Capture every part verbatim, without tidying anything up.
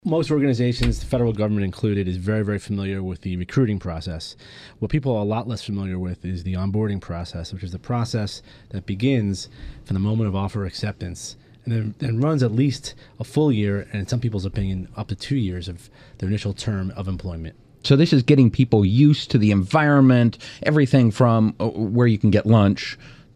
Most organizations, the federal government included, is very, very familiar with the recruiting process. What people are a lot less familiar with is the onboarding process, which is the process that begins from the moment of offer acceptance and then, then runs at least a full year, and in some people's opinion, up to two years of their initial term of employment. So this is getting people used to the environment, everything from uh, where you can get lunch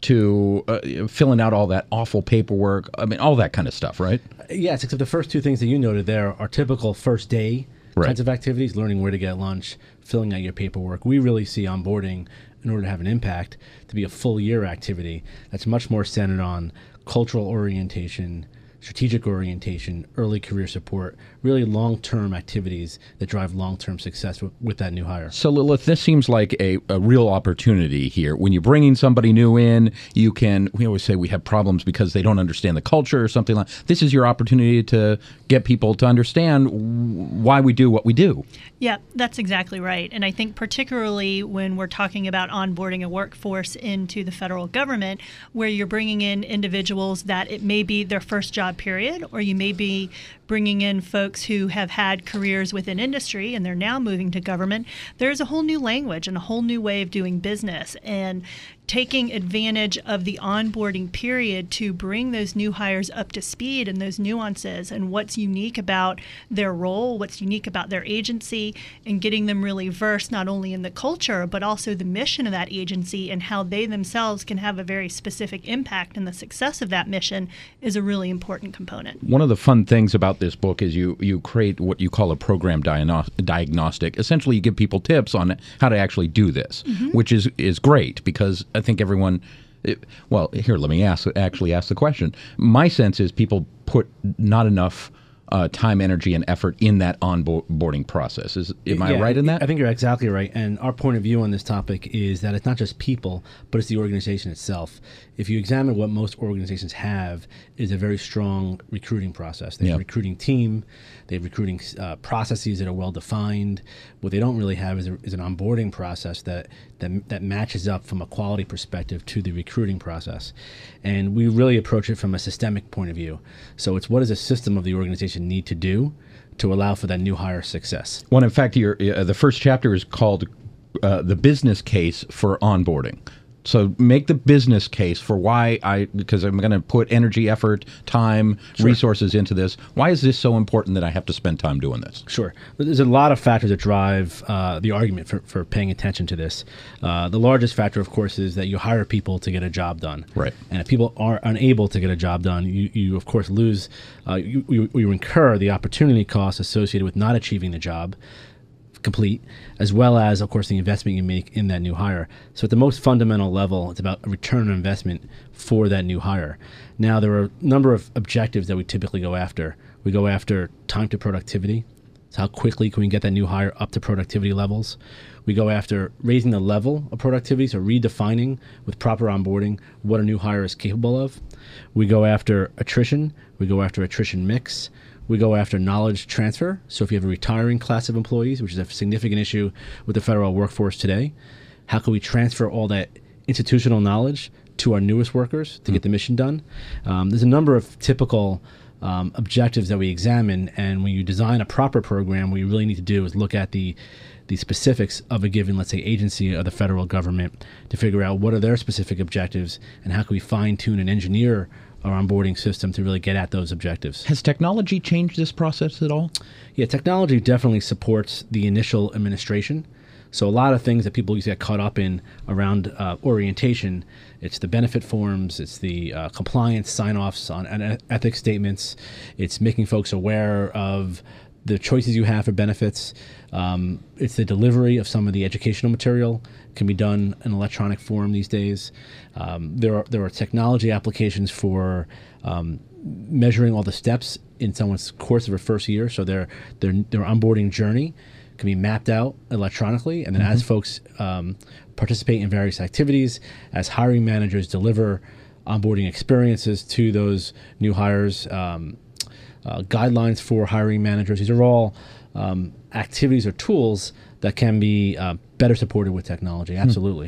to uh, filling out all that awful paperwork. I mean, all that kind of stuff, right? Yes, except the first two things that you noted there are typical first day Right. kinds of activities, learning where to get lunch, filling out your paperwork. We really see onboarding, in order to have an impact, to be a full year activity that's much more centered on cultural orientation, strategic orientation, early career support, really long-term activities that drive long-term success with, with that new hire. So Lilith, this seems like a, a real opportunity here. When you're bringing somebody new in, you can, we always say we have problems because they don't understand the culture or something like that. This is your opportunity to get people to understand why we do what we do. Yeah, that's exactly right. And I think particularly when we're talking about onboarding a workforce into the federal government, where you're bringing in individuals that it may be their first job period, or you may be bringing in folks who have had careers within industry and they're now moving to government, there's a whole new language and a whole new way of doing business. And taking advantage of the onboarding period to bring those new hires up to speed and those nuances and what's unique about their role, what's unique about their agency, and getting them really versed not only in the culture, but also the mission of that agency and how they themselves can have a very specific impact in the success of that mission is a really important component. One of the fun things about this book is you, you create what you call a program diagnos- diagnostic. Essentially, you give people tips on how to actually do this, mm-hmm. which is, is great because I think everyone, it, well, here, let me ask, actually ask the question. My sense is people put not enough uh, time, energy, and effort in that onboarding process. Is, am I yeah, right in that? I think you're exactly right. And our point of view on this topic is that it's not just people, but it's the organization itself. If you examine what most organizations have, is a very strong recruiting process. They have Yeah. a recruiting team. They have recruiting uh, processes that are well defined. What they don't really have is, a, is an onboarding process that, that that matches up from a quality perspective to the recruiting process. And we really approach it from a systemic point of view. So it's what does a system of the organization need to do to allow for that new hire success? Well, in fact, your, uh, the first chapter is called uh, The Business Case for Onboarding. So make the business case for why I, because I'm going to put energy, effort, time, Sure. resources into this. Why is this so important that I have to spend time doing this? Sure. There's a lot of factors that drive uh, the argument for, for paying attention to this. Uh, the largest factor, of course, is that you hire people to get a job done. Right. And if people are unable to get a job done, you, you of course, lose, uh, you, you, you incur the opportunity costs associated with not achieving the job complete, as well as, of course, the investment you make in that new hire. So at the most fundamental level, it's about a return on investment for that new hire. Now, there are a number of objectives that we typically go after. We go after time to productivity. So how quickly can we get that new hire up to productivity levels? We go after raising the level of productivity, so redefining with proper onboarding what a new hire is capable of. We go after attrition. We go after attrition mix. We go after knowledge transfer. So if you have a retiring class of employees, which is a significant issue with the federal workforce today, how can we transfer all that institutional knowledge to our newest workers to mm. get the mission done? Um, there's a number of typical um, objectives that we examine, and when you design a proper program, what you really need to do is look at the the specifics of a given, let's say, agency of the federal government to figure out what are their specific objectives and how can we fine-tune and engineer our onboarding system to really get at those objectives. Has technology changed this process at all? Yeah, technology definitely supports the initial administration. So a lot of things that people used to get caught up in around uh, orientation, it's the benefit forms, it's the uh, compliance sign-offs on uh, ethics statements, it's making folks aware of the choices you have for benefits. Um, it's the delivery of some of the educational material can be done in electronic form these days. Um, there are there are technology applications for um, measuring all the steps in someone's course of a first year. So their their their onboarding journey can be mapped out electronically, and then mm-hmm. as folks um, participate in various activities, as hiring managers deliver onboarding experiences to those new hires. Um, Uh, guidelines for hiring managers. These are all um, activities or tools that can be uh, better supported with technology. Absolutely. Hmm.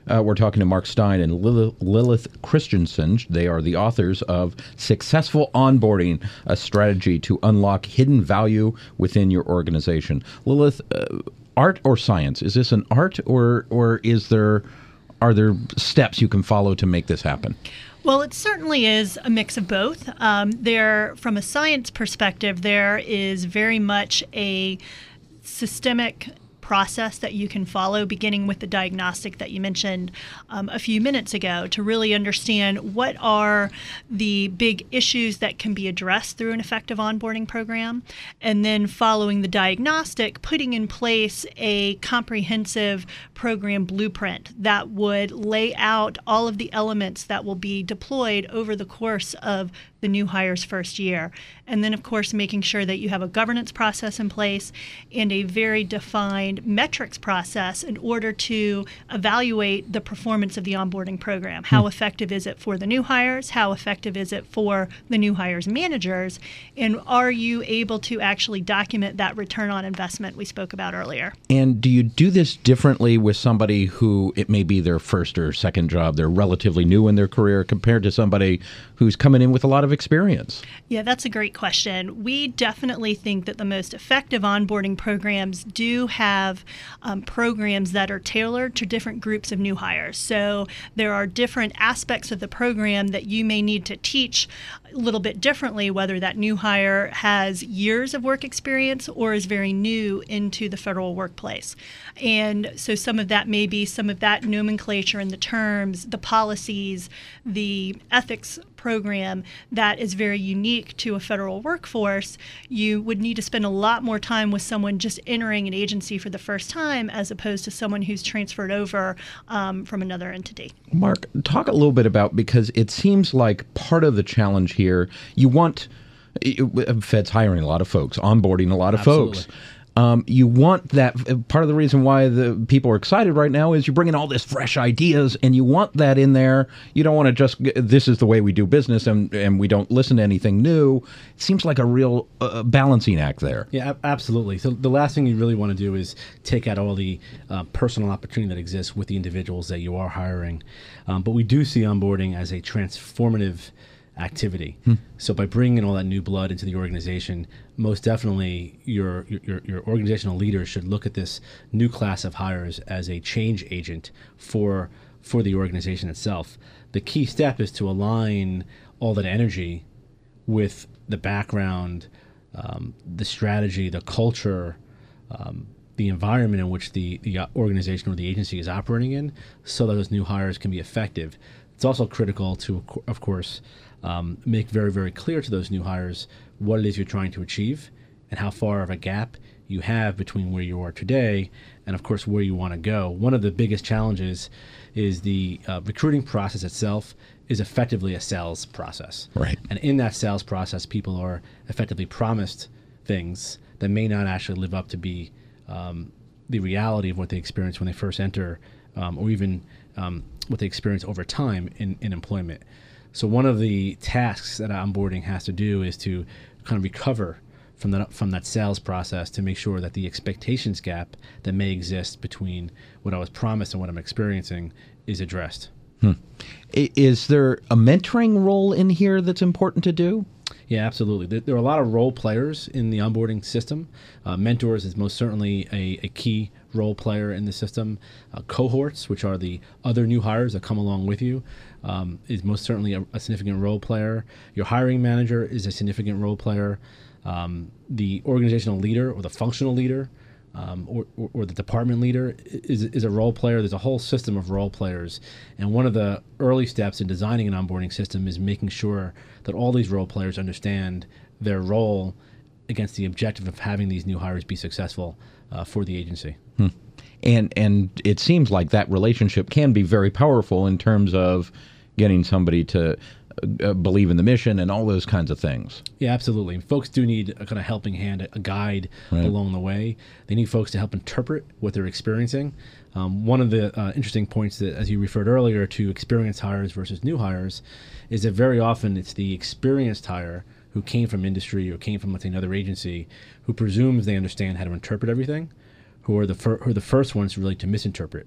Uh, we're talking to Mark Stein and Lilith, Lilith Christensen. They are the authors of Successful Onboarding, a strategy to unlock hidden value within your organization. Lilith, uh, art or science? Is this an art, or or is there are there steps you can follow to make this happen? Well, it certainly is a mix of both. Um, there, from a science perspective, there is very much a systemic process that you can follow, beginning with the diagnostic that you mentioned um, a few minutes ago, to really understand what are the big issues that can be addressed through an effective onboarding program, and then following the diagnostic, putting in place a comprehensive program blueprint that would lay out all of the elements that will be deployed over the course of the new hire's first year. And then, of course, making sure that you have a governance process in place and a very defined metrics process in order to evaluate the performance of the onboarding program. How effective is it for the new hires? How effective is it for the new hires' managers? And are you able to actually document that return on investment we spoke about earlier? And do you do this differently with somebody who it may be their first or second job, they're relatively new in their career, compared to somebody who's coming in with a lot of experience? Yeah, that's a great question. We definitely think that the most effective onboarding programs do have um, programs that are tailored to different groups of new hires. So there are different aspects of the program that you may need to teach a little bit differently, whether that new hire has years of work experience or is very new into the federal workplace. And so some of that may be some of that nomenclature and the terms, the policies, the ethics program that is very unique to a federal workforce. You would need to spend a lot more time with someone just entering an agency for the first time as opposed to someone who's transferred over um, from another entity. Mark, talk a little bit about, because it seems like part of the challenge here, you want, Fed's hiring a lot of folks, onboarding a lot of Absolutely. folks. Um, you want that. Part of the reason why the people are excited right now is you're bringing all this fresh ideas, and you want that in there. You don't want to just, this is the way we do business, and, and we don't listen to anything new. It seems like a real uh, balancing act there. Yeah, ab- absolutely. So the last thing you really want to do is take out all the uh, personal opportunity that exists with the individuals that you are hiring. Um, but we do see onboarding as a transformative activity. Hmm. So by bringing in all that new blood into the organization, most definitely your, your your organizational leaders should look at this new class of hires as a change agent for for the organization itself. The key step is to align all that energy with the background, um, the strategy, the culture, um, the environment in which the, the organization or the agency is operating in, so that those new hires can be effective. It's also critical to, of course, um, make very, very clear to those new hires what it is you're trying to achieve and how far of a gap you have between where you are today and, of course, where you want to go. One of the biggest challenges is the uh, recruiting process itself is effectively a sales process. Right. And in that sales process, people are effectively promised things that may not actually live up to be um, the reality of what they experience when they first enter, um, or even um, what they experience over time in, in employment. So one of the tasks that onboarding has to do is to kind of recover from that from that sales process to make sure that the expectations gap that may exist between what I was promised and what I'm experiencing is addressed. Hmm. Is there a mentoring role in here that's important to do? Yeah, absolutely. There, there are a lot of role players in the onboarding system. Uh, mentors is most certainly a, a key role player in the system. Uh, cohorts, which are the other new hires that come along with you, um, is most certainly a, a significant role player. Your hiring manager is a significant role player. Um, the organizational leader or the functional leader um, or, or, or the department leader is, is a role player. There's a whole system of role players. And one of the early steps in designing an onboarding system is making sure that all these role players understand their role against the objective of having these new hires be successful uh, for the agency. Hmm. And and it seems like that relationship can be very powerful in terms of getting somebody to uh, believe in the mission and all those kinds of things. Yeah, absolutely. Folks do need a kind of helping hand, a guide right. along the way. They need folks to help interpret what they're experiencing. Um, one of the uh, interesting points that, as you referred earlier, to experienced hires versus new hires, is that very often it's the experienced hire who came from industry or came from, let's say, another agency, who presumes they understand how to interpret everything, who are the fir- who are the first ones really to misinterpret,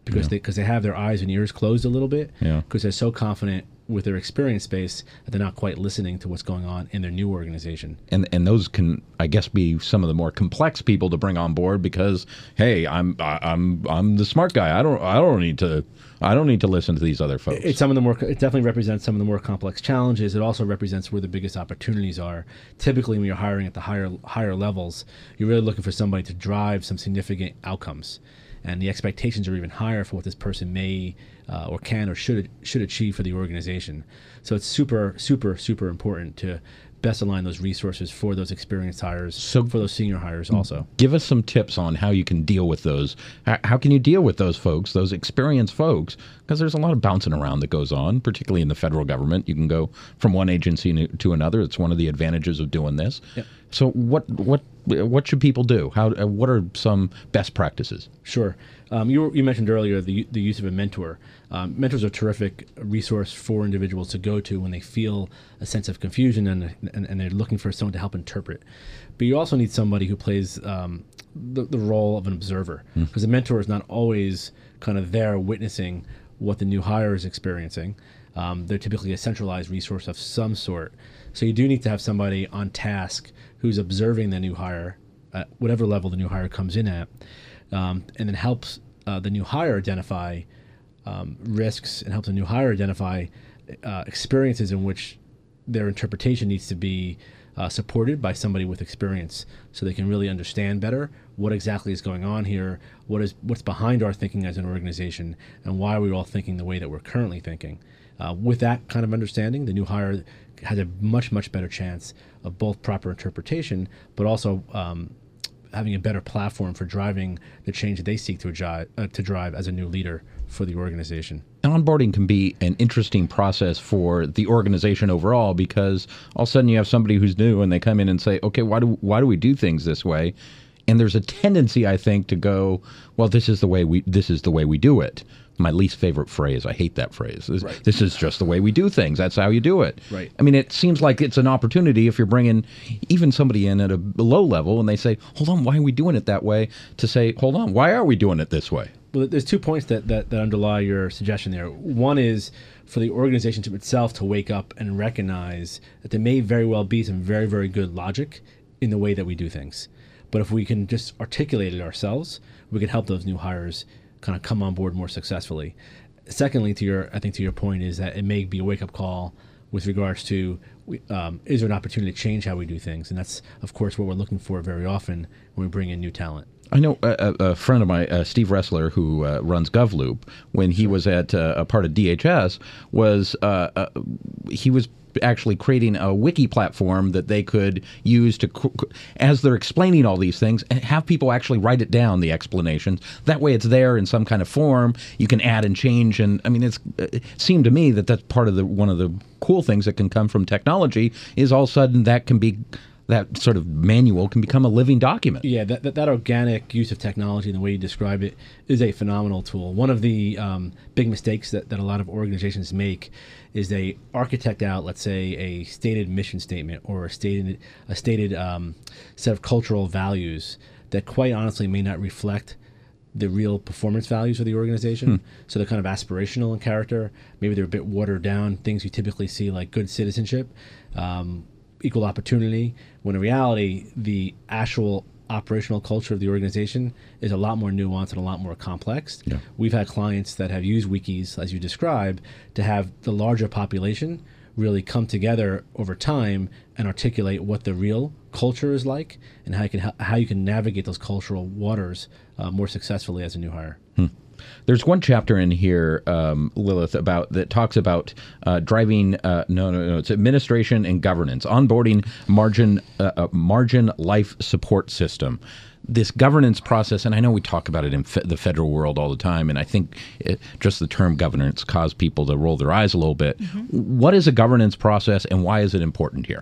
because Yeah. they because they have their eyes and ears closed a little bit, Yeah. because they're so confident with their experience base that they're not quite listening to what's going on in their new organization. And and those can, I guess, be some of the more complex people to bring on board because, hey, I'm I, I'm I'm the smart guy. I don't I don't need to I don't need to listen to these other folks. It's some of the more. It definitely represents some of the more complex challenges. It also represents where the biggest opportunities are. Typically, when you're hiring at the higher higher levels, you're really looking for somebody to drive some significant outcomes, and the expectations are even higher for what this person may uh, or can or should should achieve for the organization. So it's super super super important to best align those resources for those experienced hires, So- for those senior hires also. Give us some tips on how you can deal with those. How, how can you deal with those folks, those experienced folks? Because there's a lot of bouncing around that goes on, particularly in the federal government. You can go from one agency to another. It's one of the advantages of doing this. Yep. So what what what should people do? How uh, what are some best practices? Sure. Um, you, you mentioned earlier the, the use of a mentor. Um, mentors are a terrific resource for individuals to go to when they feel a sense of confusion and, and, and they're looking for someone to help interpret. But you also need somebody who plays um, the, the role of an observer, because a mentor is not always kind of there witnessing what the new hire is experiencing. Um, they're typically a centralized resource of some sort. So you do need to have somebody on task who's observing the new hire at whatever level the new hire comes in at, um, and then helps uh, the new hire identify um, risks and helps the new hire identify uh, experiences in which their interpretation needs to be uh, supported by somebody with experience, so they can really understand better what exactly is going on here, what is what's behind our thinking as an organization, and why we're all thinking the way that we're currently thinking. Uh, with that kind of understanding, the new hire has a much, much better chance of both proper interpretation, but also um, having a better platform for driving the change that they seek to, agi- uh, to drive as a new leader for the organization. Onboarding can be an interesting process for the organization overall, because all of a sudden you have somebody who's new and they come in and say, okay, why do why do we do things this way? And there's a tendency, I think, to go, well, this is the way we this is the way we do it. My least favorite phrase. I hate that phrase. This, Right. this is just the way we do things. That's how you do it. Right. I mean, it seems like it's an opportunity if you're bringing even somebody in at a low level and they say, hold on, why are we doing it that way? To say, hold on, why are we doing it this way? Well, there's two points that, that, that underlie your suggestion there. One is for the organization to itself to wake up and recognize that there may very well be some very, very good logic in the way that we do things. But if we can just articulate it ourselves, we can help those new hires kind of come on board more successfully. Secondly, to your, I think to your point, is that it may be a wake-up call with regards to um, is there an opportunity to change how we do things? And that's, of course, what we're looking for very often when we bring in new talent. I know a, a friend of mine, uh, Steve Ressler, who uh, runs GovLoop, when he was at uh, a part of D H S, was uh, uh, he was actually creating a wiki platform that they could use to, as they're explaining all these things, and have people actually write it down, the explanations. That way it's there in some kind of form. You can add and change. And I mean, it's, it seemed to me that that's part of the one of the cool things that can come from technology is all of a sudden that can be that sort of manual can become a living document. Yeah, that, that, that organic use of technology and the way you describe it is a phenomenal tool. One of the um, big mistakes that, that a lot of organizations make is they architect out, let's say, a stated mission statement or a stated, a stated um, set of cultural values that quite honestly may not reflect the real performance values of the organization. Hmm. So they're kind of aspirational in character. Maybe they're a bit watered down, things you typically see like good citizenship, um, equal opportunity, when in reality, the actual operational culture of the organization is a lot more nuanced and a lot more complex. Yeah. We've had clients that have used wikis, as you described, to have the larger population really come together over time and articulate what the real culture is like and how you can how you can navigate those cultural waters uh, more successfully as a new hire. Hmm. There's one chapter in here, um, Lilith, about that talks about uh, driving. Uh, no, no, no. It's administration and governance, onboarding margin, uh, uh, margin life support system. This governance process, and I know we talk about it in fe- the federal world all the time, and I think it, just the term governance caused people to roll their eyes a little bit. Mm-hmm. What is a governance process, and why is it important here?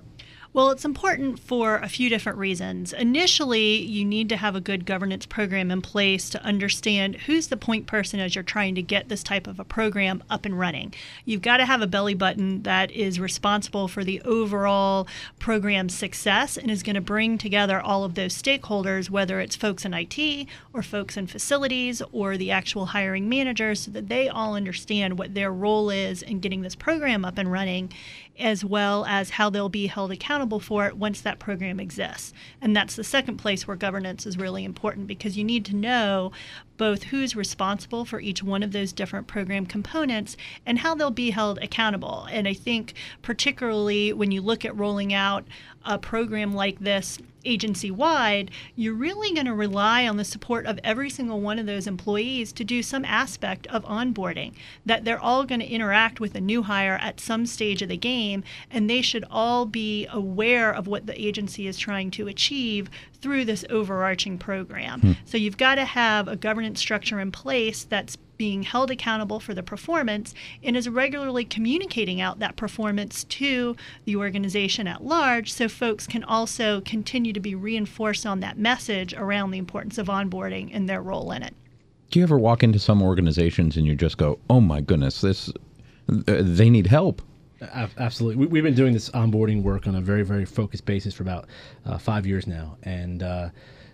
Well, it's important for a few different reasons. Initially, you need to have a good governance program in place to understand who's the point person as you're trying to get this type of a program up and running. You've got to have a belly button that is responsible for the overall program success and is going to bring together all of those stakeholders, whether it's folks in I T or folks in facilities or the actual hiring managers, so that they all understand what their role is in getting this program up and running, as well as how they'll be held accountable for it once that program exists. And that's the second place where governance is really important, because you need to know both who's responsible for each one of those different program components and how they'll be held accountable. And I think particularly when you look at rolling out a program like this agency-wide, you're really going to rely on the support of every single one of those employees to do some aspect of onboarding, that they're all going to interact with a new hire at some stage of the game, and they should all be aware of what the agency is trying to achieve through this overarching program. Hmm. So you've got to have a governance structure in place that's being held accountable for the performance and is regularly communicating out that performance to the organization at large, so folks can also continue to be reinforced on that message around the importance of onboarding and their role in it. Do you ever walk into some organizations and you just go, oh my goodness, this uh, they need help? Absolutely. We've been doing this onboarding work on a very, very focused basis for about uh, five years now. And uh,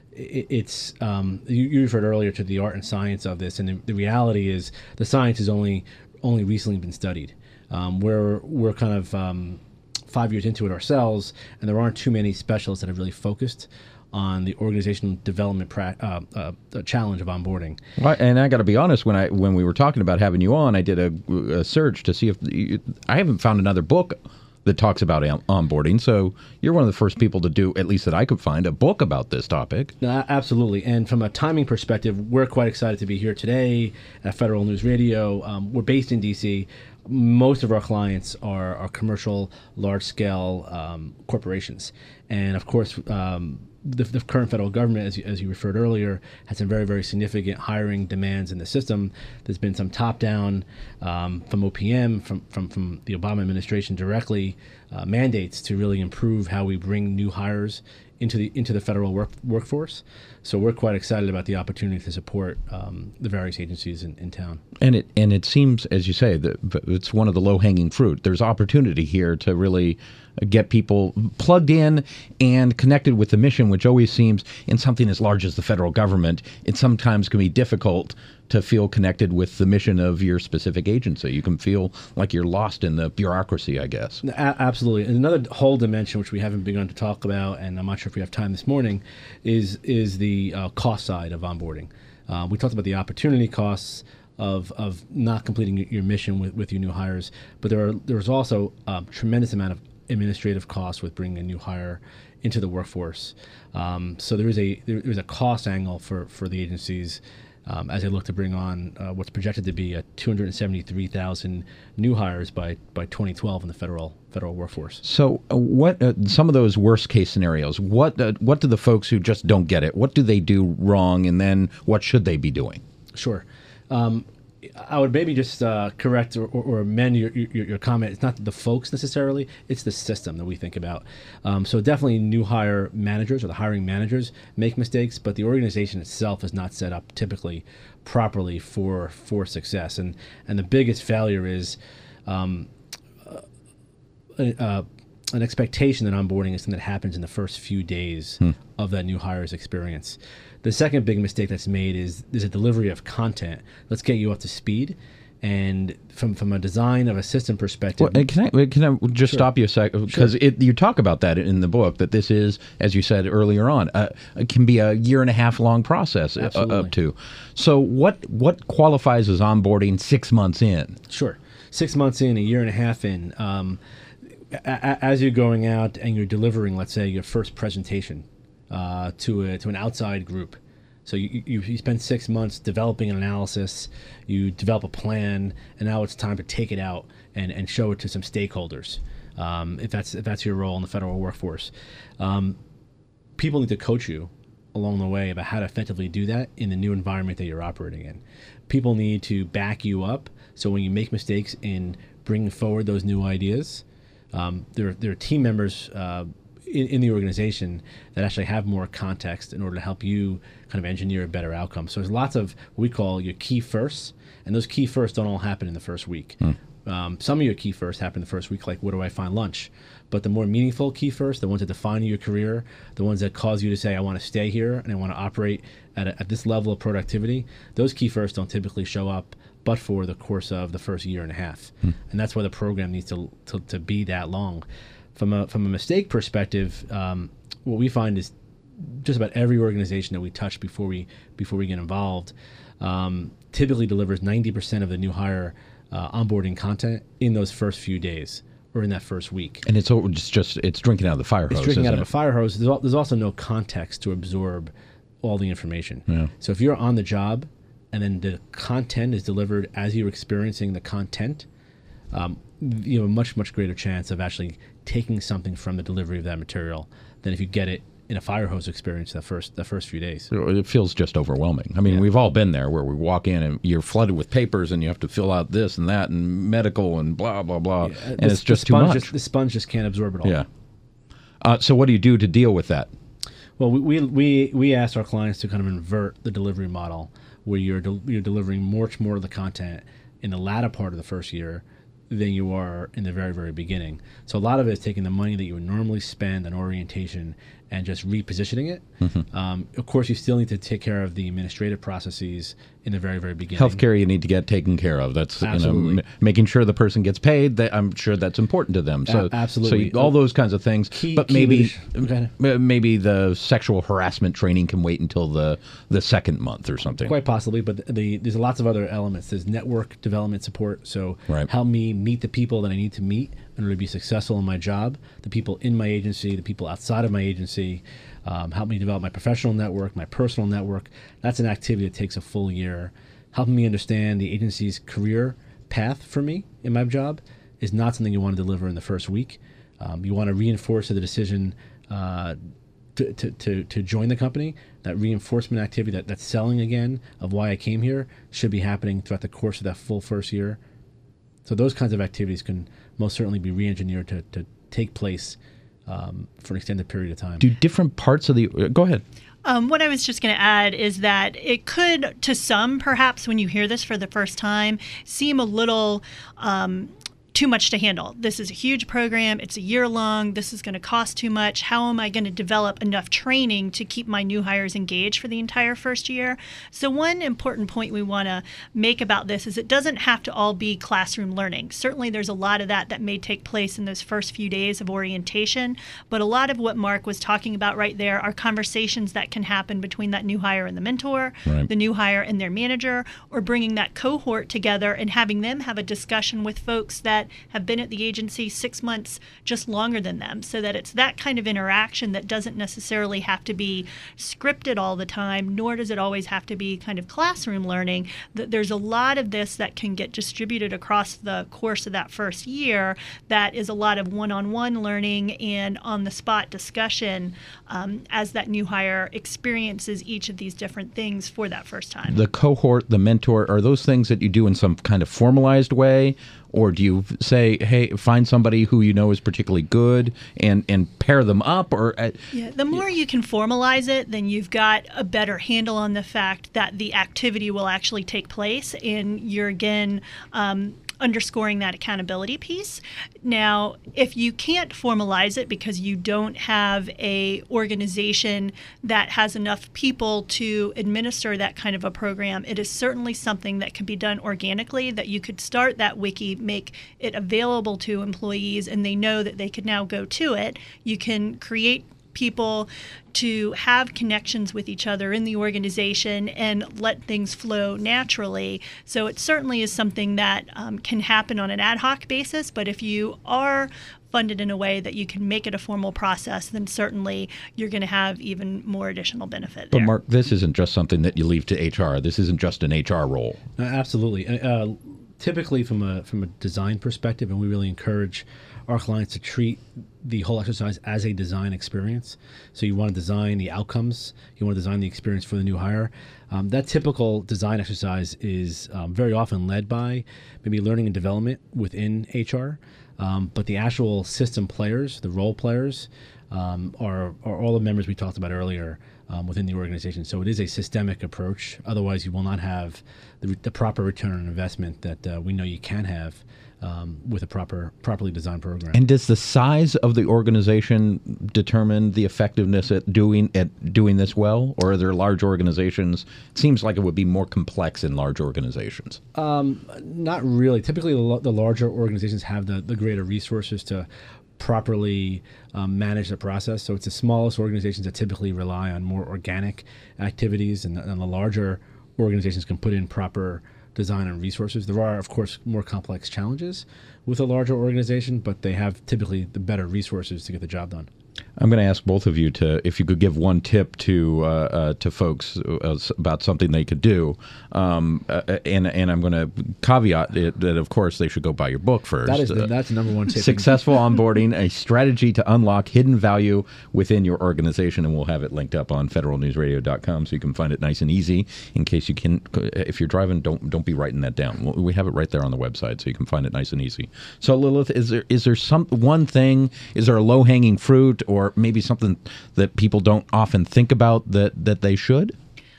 it's, um, you, you referred earlier to the art and science of this. And the, the reality is the science has only only recently been studied. Um, we're, we're kind of um, five years into it ourselves, and there aren't too many specialists that have really focused on the organizational development pra- uh, uh, challenge of onboarding. Well, and I got to be honest, when I when we were talking about having you on, I did a, a search to see if you, I haven't found another book that talks about onboarding. So you're one of the first people to do, at least that I could find, a book about this topic. No, absolutely. And from a timing perspective, we're quite excited to be here today at Federal News Radio. Um, we're based in D C. Most of our clients are, are commercial, large-scale um, corporations. And of course, um, The, the current federal government, as you, as you referred earlier, has some very, very significant hiring demands in the system. There's been some top-down um, from O P M, from, from, from the Obama administration directly, uh, mandates to really improve how we bring new hires into the into the federal work, workforce. So we're quite excited about the opportunity to support um, the various agencies in, in town. And it and it seems, as you say, that it's one of the low-hanging fruit. There's opportunity here to really get people plugged in and connected with the mission, which always seems, in something as large as the federal government, it sometimes can be difficult to feel connected with the mission of your specific agency. You can feel like you're lost in the bureaucracy, I guess. A- absolutely. And another whole dimension, which we haven't begun to talk about, and I'm not sure if we have time this morning, is is the uh, cost side of onboarding. Uh, we talked about the opportunity costs of of not completing your mission with, with your new hires, but there are there's also a tremendous amount of administrative costs with bringing a new hire into the workforce. Um, so there is a there, there's a cost angle for, for the agencies um, as they look to bring on uh, what's projected to be a two hundred seventy-three thousand new hires by, by twenty twelve in the federal federal workforce. So uh, what uh, some of those worst case scenarios? What uh, what do the folks who just don't get it? What do they do wrong, and then what should they be doing? Sure. Um, I would maybe just uh, correct or, or, or amend your, your, your comment. It's not the folks necessarily, it's the system that we think about. Um, so definitely new hire managers or the hiring managers make mistakes, but the organization itself is not set up typically properly for for success. And, and the biggest failure is um, uh, an expectation that onboarding is something that happens in the first few days hmm. of that new hire's experience. The second big mistake that's made is there's a delivery of content. Let's get you up to speed. And from from a design of a system perspective, well, can I can I just sure. stop you a second, because sure. you talk about that in the book, that this is, as you said earlier on, uh, it can be a year and a half long process uh, up to. So what what qualifies as onboarding six months in? Sure, six months in, a year and a half in. Um, a, a, as you're going out and you're delivering, let's say, your first presentation uh, to a, to an outside group. So you, you you spend six months developing an analysis, you develop a plan, and now it's time to take it out and, and show it to some stakeholders. Um, if that's if that's your role in the federal workforce, um, people need to coach you along the way about how to effectively do that in the new environment that you're operating in. People need to back you up, so when you make mistakes in bringing forward those new ideas, um, there there are team members. Uh, in, in the organization that actually have more context in order to help you kind of engineer a better outcome. So there's lots of what we call your key firsts, and those key firsts don't all happen in the first week. Hmm. Um, some of your key firsts happen the first week, like where do I find lunch? But the more meaningful key firsts, the ones that define your career, the ones that cause you to say, I want to stay here and I want to operate at, a, at this level of productivity, those key firsts don't typically show up but for the course of the first year and a half. Hmm. And that's why the program needs to, to, to be that long. From a, from a mistake perspective, um, what we find is just about every organization that we touch before we, before we get involved um, typically delivers ninety percent of the new hire Uh, onboarding content in those first few days or in that first week. And it's just, just it's drinking out of the fire hose. It's drinking out of it? a fire hose. There's, al- there's also no context to absorb all the information. Yeah. So if you're on the job and then the content is delivered as you're experiencing the content, um, you have a much, much greater chance of actually taking something from the delivery of that material than if you get it in a fire hose experience the first the first few days. It feels just overwhelming. I mean, yeah. We've all been there where we walk in and you're flooded with papers and you have to fill out this and that and medical and blah, blah, blah. Yeah. And the, it's just too much. Just, the sponge just can't absorb it all. Yeah. Uh, so what do you do to deal with that? Well, we, we, we, we ask our clients to kind of invert the delivery model where you're, de- you're delivering much more of the content in the latter part of the first year than you are in the very, very beginning. So a lot of it is taking the money that you would normally spend on orientation and just repositioning it. Mm-hmm. Um, of course, you still need to take care of the administrative processes in the very, very beginning. Healthcare you need to get taken care of. That's absolutely. You know, m- making sure the person gets paid. That I'm sure that's important to them. So A- absolutely. So you, all those kinds of things. Key, but key maybe okay. maybe the sexual harassment training can wait until the the second month or something. Quite possibly, but the, the, there's lots of other elements. There's network development support. So right. help me meet the people that I need to meet in order to be successful in my job. The people in my agency, the people outside of my agency. Um, help me develop my professional network, my personal network. That's an activity that takes a full year. Helping me understand the agency's career path for me in my job is not something you want to deliver in the first week. Um, you want to reinforce the decision uh, to, to, to, to join the company. That reinforcement activity, that, that selling again of why I came here should be happening throughout the course of that full first year. So those kinds of activities can most certainly be re-engineered to, to take place Um, for an extended period of time. Do different parts of the... Uh, go ahead. Um, what I was just going to add is that it could, to some, perhaps when you hear this for the first time, seem a little um, too much to handle. This is a huge program. It's a year long. This is going to cost too much. How am I going to develop enough training to keep my new hires engaged for the entire first year? So one important point we want to make about this is it doesn't have to all be classroom learning. Certainly there's a lot of that that may take place in those first few days of orientation, but a lot of what Mark was talking about right there are conversations that can happen between that new hire and the mentor, right. the new hire and their manager, or bringing that cohort together and having them have a discussion with folks that have been at the agency six months just longer than them, so that it's that kind of interaction that doesn't necessarily have to be scripted all the time, nor does it always have to be kind of classroom learning. That there's a lot of this that can get distributed across the course of that first year that is a lot of one-on-one learning and on-the-spot discussion um, as that new hire experiences each of these different things for that first time. The cohort, the mentor, are those things that you do in some kind of formalized way? Or do you say, hey, find somebody who you know is particularly good and, and pair them up? Or uh, yeah, the more you can formalize it, then you've got a better handle on the fact that the activity will actually take place, and you're again um, underscoring that accountability piece. Now, if you can't formalize it because you don't have a organization that has enough people to administer that kind of a program, it is certainly something that can be done organically, that you could start that wiki, make it available to employees, and they know that they could now go to it. You can create people to have connections with each other in the organization and let things flow naturally. So it certainly is something that um, can happen on an ad hoc basis, but if you are funded in a way that you can make it a formal process, then certainly you're going to have even more additional benefit But there. Mark, this isn't just something that you leave to H R. This isn't just an H R role. Uh, absolutely. Uh, typically from a from a design perspective, and we really encourage our clients to treat the whole exercise as a design experience. So you want to design the outcomes, you want to design the experience for the new hire. Um, that typical design exercise is um, very often led by maybe learning and development within H R, um, but the actual system players, the role players, um, are, are all the members we talked about earlier um, within the organization. So it is a systemic approach. Otherwise, you will not have the, the proper return on investment that uh, we know you can have um, with a proper, properly designed program. And does the size of the organization determine the effectiveness at doing at doing this well, or are there large organizations? It seems like it would be more complex in large organizations. Um, not really. Typically, the, the larger organizations have the, the greater resources to properly um, manage the process. So it's the smallest organizations that typically rely on more organic activities, and the, and the larger organizations can put in proper design and resources. There are, of course, more complex challenges with a larger organization, but they have typically the better resources to get the job done. I'm going to ask both of you to, if you could give one tip to uh, uh, to folks uh, about something they could do, um, uh, and and I'm going to caveat it that of course they should go buy your book first. That is the, that's the number one tip. Successful onboarding: a strategy to unlock hidden value within your organization, and we'll have it linked up on federal news radio dot com so you can find it nice and easy. In case you can, if you're driving, don't don't be writing that down. We have it right there on the website so you can find it nice and easy. So Lilith, is there is there some one thing? Is there a low hanging fruit? Or maybe something that people don't often think about that, that they should?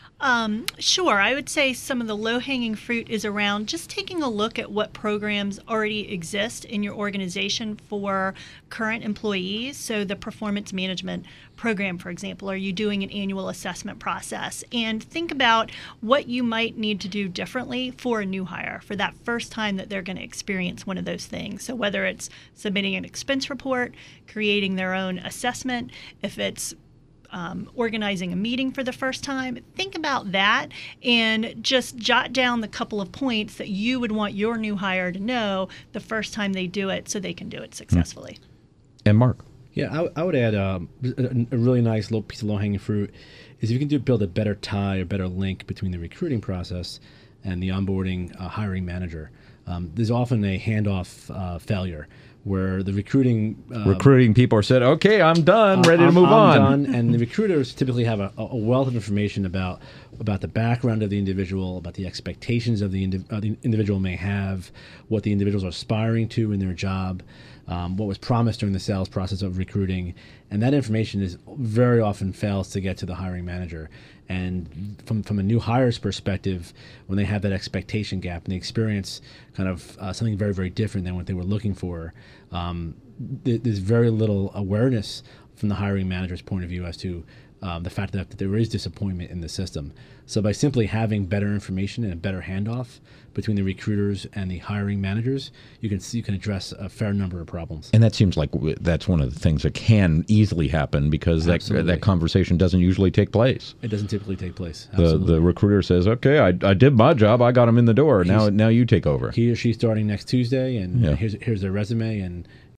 Um, sure. I would say some of the low-hanging fruit is around just taking a look at what programs already exist in your organization for current employees. So the performance management program, for example, are you doing an annual assessment process? And think about what you might need to do differently for a new hire, for that first time that they're going to experience one of those things. So whether it's submitting an expense report, creating their own assessment, if it's Um, organizing a meeting for the first time, think about that and just jot down the couple of points that you would want your new hire to know the first time they do it so they can do it successfully. And Mark? Yeah, I, I would add um, a, a really nice little piece of low-hanging fruit is if you can do build a better tie or better link between the recruiting process and the onboarding uh, hiring manager. Um, there's often a handoff uh, failure where the recruiting uh, recruiting people are said, "Okay, I'm done, ready I'm, to move I'm on." Done, and the recruiters typically have a, a wealth of information about about the background of the individual, about the expectations of the, indi- uh, the individual may have, what the individuals are aspiring to in their job, um, what was promised during the sales process of recruiting, and that information is very often fails to get to the hiring manager. And from from a new hire's perspective, when they have that expectation gap and they experience kind of uh, something very, very different than what they were looking for, um, th- there's very little awareness from the hiring manager's point of view as to um, the fact that, that there is disappointment in the system. So by simply having better information and a better handoff between the recruiters and the hiring managers, you can see, you can address a fair number of problems. And that seems like w- that's one of the things that can easily happen because that Absolutely. that conversation doesn't usually take place. It doesn't typically take place. The Absolutely. the recruiter says, "Okay, I, I did my job. I got them in the door. Now He's- now you take over." He or she starting next Tuesday, and Yeah. here's here's their resume, and